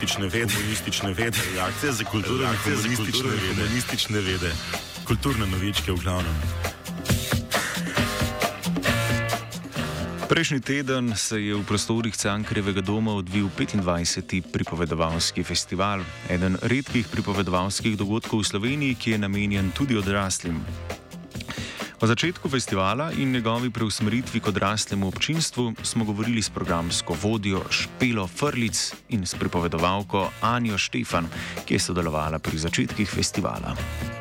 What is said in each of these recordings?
komunistične vede, reakcije za komunistične vede, kulturne novičke v glavnem. Prejšnji teden se je v prostorih Cankarjevega doma odvil 25. pripovedovalski festival, eden redkih pripovedovalskih dogodkov v Sloveniji, ki je namenjen tudi odraslim. O začetku festivala in njegovi preusmeritvi k odraslemu občinstvu smo govorili s programsko vodjo Špelo Frlic in s pripovedovalko Anjo Štefan, ki je sodelovala pri začetkih festivala.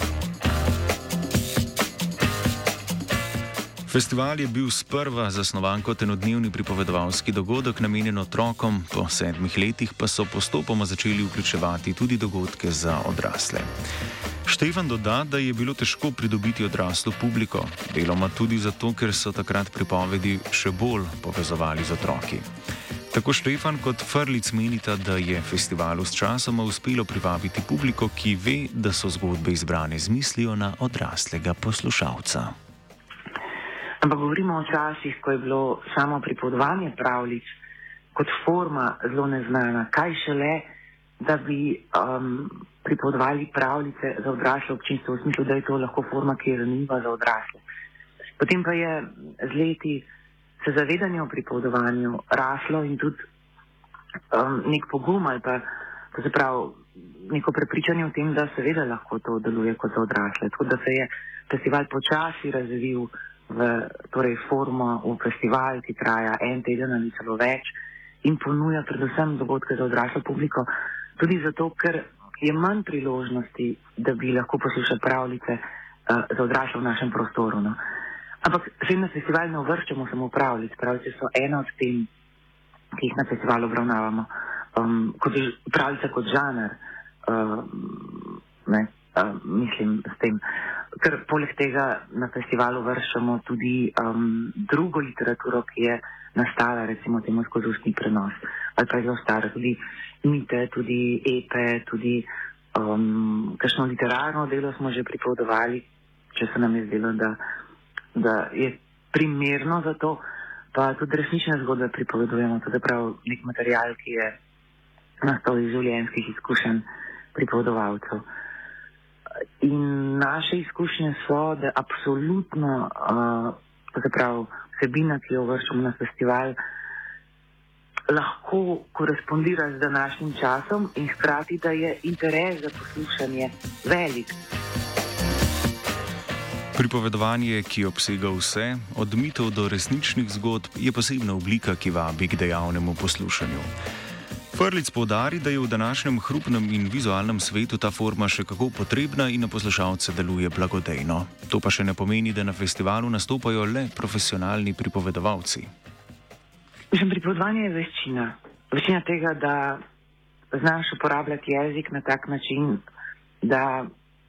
Festival je bil sprva zasnovan kot enodnevni pripovedovalski dogodek namenjen otrokom, po 7 letih pa so postopoma začeli vključevati tudi dogodke za odrasle. Štefan doda, da je bilo težko pridobiti odraslo publiko, deloma tudi zato, ker so takrat pripovedi še bolj povezovali z otroki. Tako Štefan kot Frlic menita, da je festivalu s časoma uspelo privabiti publiko, ki ve, da so zgodbe izbrane z mislijo na odraslega poslušalca. Ampak govorimo o časih, ko je bilo samo pripovedovanje pravljic kot forma zelo neznana. Kaj šele, da bi pripovedovali pravljice za odrasle občinstvo, v smislu, da je to lahko forma, ki je zanimiva za odrasle. Potem pa je z leti se zavedanje o pripovedovanju raslo in tudi nek pogum ali pa se pravi neko prepričanje o tem, da seveda lahko to deluje kot za odrasle. Tako da se je festival počasi razvil v formo, v festival, ki traja en teden ali celo več in ponuja predvsem dogodke za odraslo publiko, tudi zato, ker je manj priložnosti, da bi lahko poslušali pravljice za odrasle v našem prostoru. No. Ampak še na festival ne uvrščamo samo pravljic. Pravljice so ena od tem, ki jih na festivalu obravnavamo. Pravljica kot žanr, mislim s tem. Ker poleg tega na festivalu vršamo tudi drugo literaturo, ki je nastala recimo temu skozi ustni prenos. Ali pa je zelo stara, tudi mite, tudi epe, tudi kakšno literarno delo smo že pripovedovali, če se nam je zdelo, da je primerno za to, pa tudi resnične zgodbe pripovedujemo, to je prav nek material, ki je nastal iz življenjskih izkušenj pripovedovalcev. In naše izkušnje so, da absolutno vsebina, ki jo uvrščamo na festival, lahko korespondira z današnjim časom in hkrati, da je interes za poslušanje velik. Pripovedovanje, ki obsega vse, od mitov do resničnih zgodb, je posebna oblika, ki vabi k dejavnemu poslušanju. Frlic poudari, da je v današnjem hrupnem in vizualnem svetu ta forma še kako potrebna in na poslušalce deluje blagodejno. To pa še ne pomeni, da na festivalu nastopajo le profesionalni pripovedovalci. Pripovedovanje je veščina. Veščina tega, da znaš uporabljati jezik na tak način, da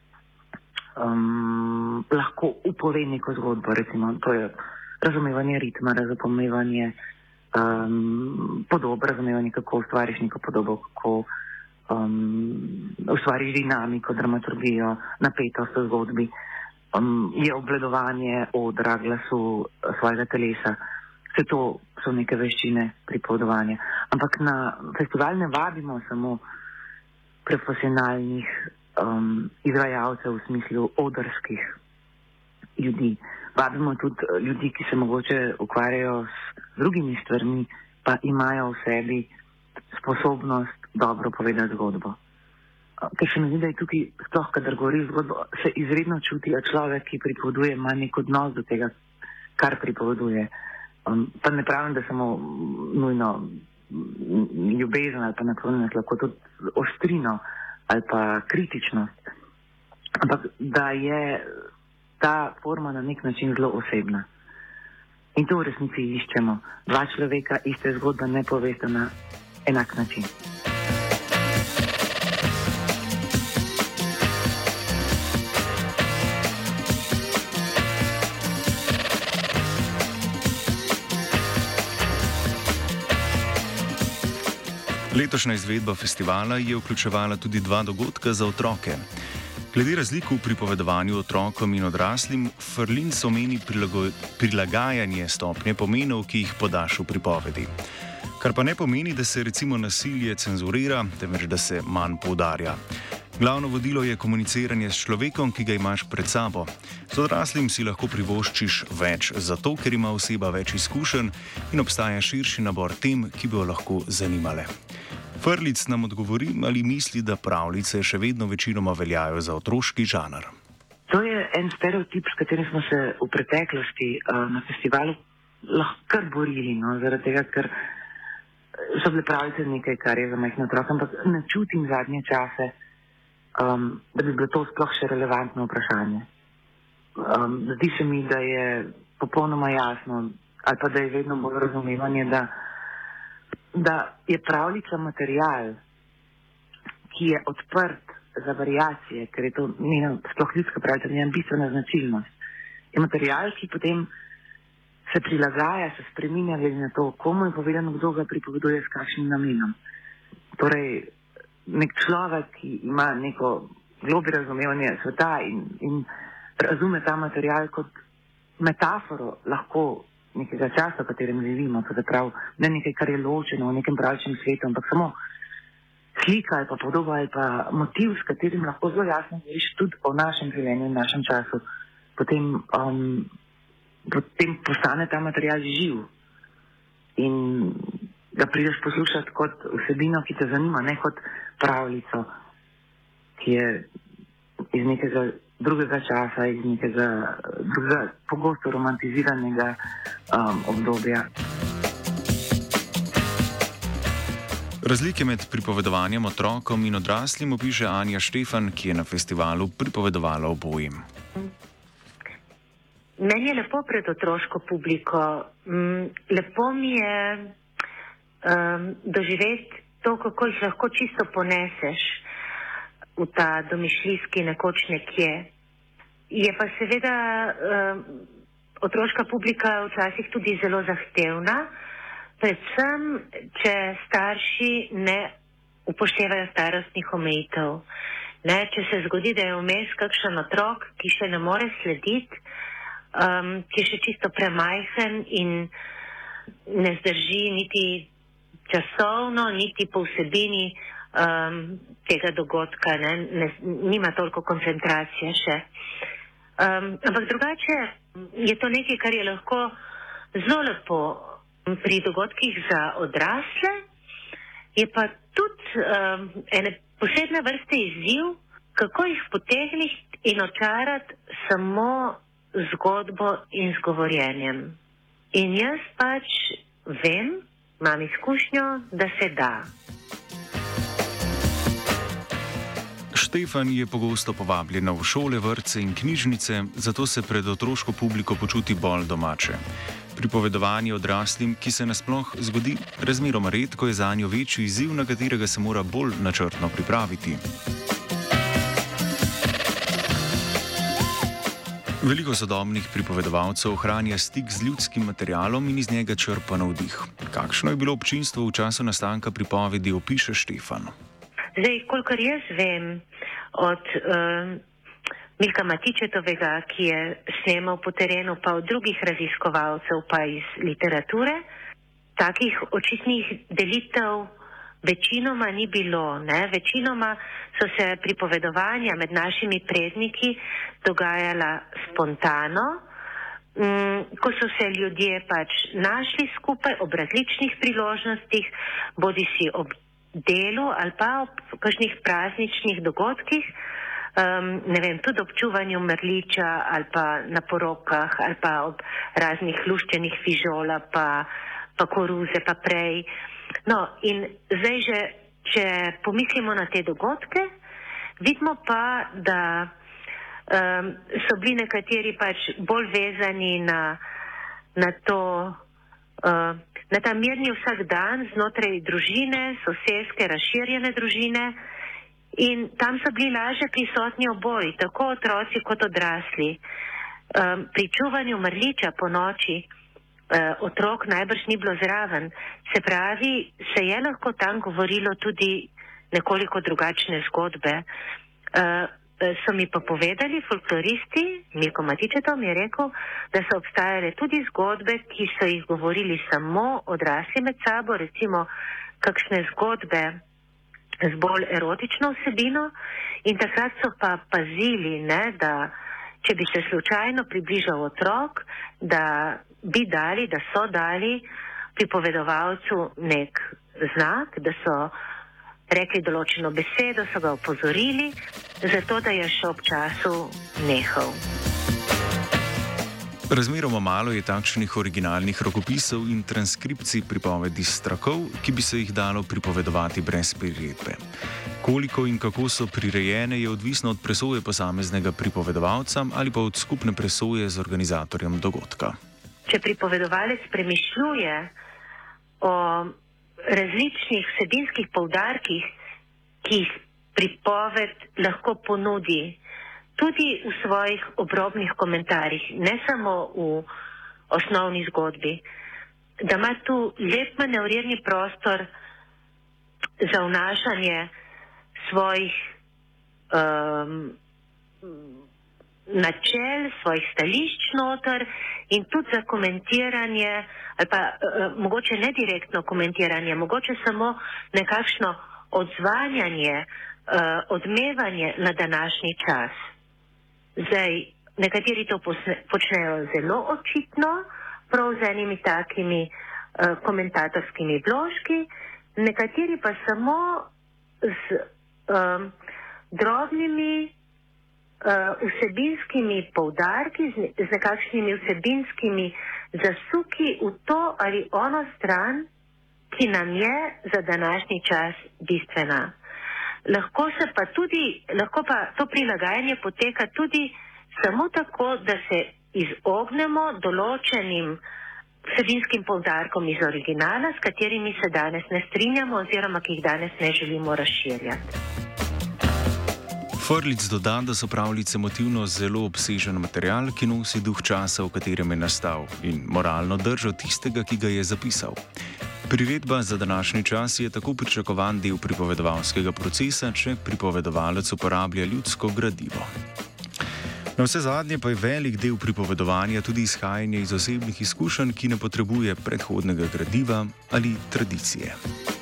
lahko upove neko zgodbo. Recimo, to je razumevanje ritma, razumevanje podob, razumevanje, kako ustvariš neko podobo, kako ustvariš dinamiko, dramaturgijo, napetost v zgodbi, je obvladovanje odra, glasu, svojega telesa. Vse to so neke veščine pripovedovanja. Ampak na festival ne vabimo samo profesionalnih izvajalcev v smislu odrskih ljudi. Vabimo tudi ljudi, ki se mogoče ukvarjajo s drugimi stvarmi, pa imajo v sebi sposobnost dobro povedati zgodbo. Ker se mi zdi, da je tukaj, sploh kadar govori zgodbo, se izredno čuti, da človek, ki pripoveduje, ima nek odnos do tega, kar pripoveduje. Pa ne pravim, da samo nujno ljubezen ali pa naklonjenost, lahko tudi ostrino ali pa kritičnost. Ampak da je ta forma na nek način zelo osebna. In to v resnici iščemo. Dva človeka iste zgodbe ne povesta na enak način. Letošnja izvedba festivala je vključevala tudi 2 dogodka za otroke. Glede razlik v pripovedovanju otrokom in odraslim, Frlic omeni prilagajanje stopnje pomenov, ki jih podaš v pripovedi. Kar pa ne pomeni, da se recimo nasilje cenzurira, temveč da se manj poudarja. Glavno vodilo je komuniciranje s človekom, ki ga imaš pred sabo. Z odraslim si lahko privoščiš več, zato ker ima oseba več izkušenj in obstaja širši nabor tem, ki bi jo lahko zanimale. Frlic nam odgovori, ali misli, da pravljice še vedno večinoma veljajo za otroški žanr. To je en stereotip, s katerim smo se v preteklosti na festivalu lahko kar borili, zaradi tega, ker so bile pravljice nekaj, kar je za majhne otroke, ampak ne čutim zadnje čase, da bi bilo to sploh še relevantno vprašanje. Zdi se mi, da je popolnoma jasno, ali pa da je vedno bolj razumevanje, da je pravljica material, ki je odprt za variacije, ker je to njena sploh ljudska pravljica, njena bistvena značilnost. Je material, ki potem se prilagaja, se spreminja glede na to, komu je povedano, kdo ga pripoveduje s kakšnim namenom. Torej, nek človek, ki ima neko globje razumevanje sveta in razume ta material kot metaforo lahko nekega časa, v katerem živimo, pravzaprav ne nekaj, kar je ločeno v nekem pravličnem svetu, ampak samo slika ali pa podoba ali pa motiv, s katerim lahko zelo jasno govoriš tudi o našem življenju in našem času, potem postane ta material živ in ga prideš poslušati kot vsebino, ki te zanima, ne kot pravljico, ki je iz nekega drugega časa, iz nekega drugega pogosto romantiziranega obdobja. Razlike med pripovedovanjem otrokom in odraslim opiše Anja Štefan, ki je na festivalu pripovedovala obojim. Meni je lepo pred otroško publiko. Lepo mi je doživeti to, kako jih lahko čisto poneseš v ta domišljijski nekoč nekje. Je pa seveda otroška publika včasih tudi zelo zahtevna, predvsem, če starši ne upoštevajo starostnih omejitev. Če se zgodi, da je vmes kakšen otrok, ki še ne more slediti, ki je še čisto premajhen in ne zdrži niti časovno, niti po vsebini tega dogodka, nima toliko koncentracije še. Ampak drugače je to nekaj, kar je lahko zelo lepo pri dogodkih za odrasle, je pa tudi ene posebne vrste izziv, kako jih potegniti in očarati samo zgodbo in z govorjenjem. In jaz pač vem, imam izkušnjo, da se da. Štefan je pogosto povabljena v šole, vrtce in knjižnice, zato se pred otroško publiko počuti bolj domače. Pripovedovanje odraslim, ki se nasploh zgodi razmeroma redko, je zanjo večji izziv, na katerega se mora bolj načrtno pripraviti. Veliko sodobnih pripovedovalcev ohranja stik z ljudskim materialom in iz njega črpa navdih. Kakšno je bilo občinstvo v času nastanka pripovedi, opiše Štefan. Zdaj, kolikor jaz vem od Milka Matičetovega, ki je snemal po terenu, pa od drugih raziskovalcev, pa iz literature, takih očitnih delitev večinoma ni bilo. Večinoma so se pripovedovanja med našimi predniki dogajala spontano, ko so se ljudje pač našli skupaj ob različnih priložnostih, bodisi ob delu ali pa ob kakšnih prazničnih dogodkih, tudi ob čuvanju mrliča ali pa na porokah ali pa ob raznih luščenih fižola pa koruze pa prej. In zdaj že, če pomislimo na te dogodke, vidimo pa, da so bili nekateri pač bolj vezani na to, na ta mirni vsak dan znotraj družine, sosedske, razširjene družine, in tam so bili lažje prisotni oboji, tako otroci kot odrasli. Pri čuvanju mrliča po noči otrok najbrž ni bilo zraven, se pravi, se je lahko tam govorilo tudi nekoliko drugačne zgodbe. so mi pa povedali folkloristi, Milko Matičetov mi je rekel, da so obstajale tudi zgodbe, ki so jih govorili samo odrasli med sabo, recimo kakšne zgodbe z bolj erotično vsebino, in takrat so pa pazili, ne, da če bi se slučajno približal otrok, da bi dali, da so dali pripovedovalcu nek znak, da so rekli določeno besedo, so ga opozorili, zato da je še ob času nehal. Razmeroma malo je takšnih originalnih rokopisov in transkripcij pripovedi strakov, ki bi se jih dalo pripovedovati brez priredbe. Koliko in kako so prirejene, je odvisno od presoje posameznega pripovedovalca ali pa od skupne presoje z organizatorjem dogodka. Če pripovedovalec premišljuje o različnih vsebinskih poudarkih, ki jih pripoved lahko ponudi, tudi v svojih obrobnih komentarjih, ne samo v osnovni zgodbi, da ima tu lep manevrirni prostor za vnašanje svojih načel, svojih stališč noter in tudi za komentiranje, ali pa mogoče ne direktno komentiranje, mogoče samo nekakšno odzvanjanje, odmevanje na današnji čas. Zdaj, nekateri to počnejo zelo očitno, prav z enimi takimi komentatorskimi vložki, nekateri pa samo z drobnimi vsebinskimi poudarki, z nekakšnimi vsebinskimi zasuki v to ali ono stran, ki nam je za današnji čas bistvena. Lahko pa to prilagajanje poteka tudi samo tako, da se izognemo določenim vsebinskim poudarkom iz originala, s katerimi se danes ne strinjamo oziroma ki jih danes ne želimo razširjati. Frljic doda, da so pravljice motivno zelo obsežen material, ki nosi duh časa, v katerem je nastal, in moralno držo tistega, ki ga je zapisal. Priredba za današnji čas je tako pričakovan del pripovedovalskega procesa, če pripovedovalec uporablja ljudsko gradivo. Na vse zadnje pa je velik del pripovedovanja tudi izhajanje iz osebnih izkušenj, ki ne potrebuje predhodnega gradiva ali tradicije.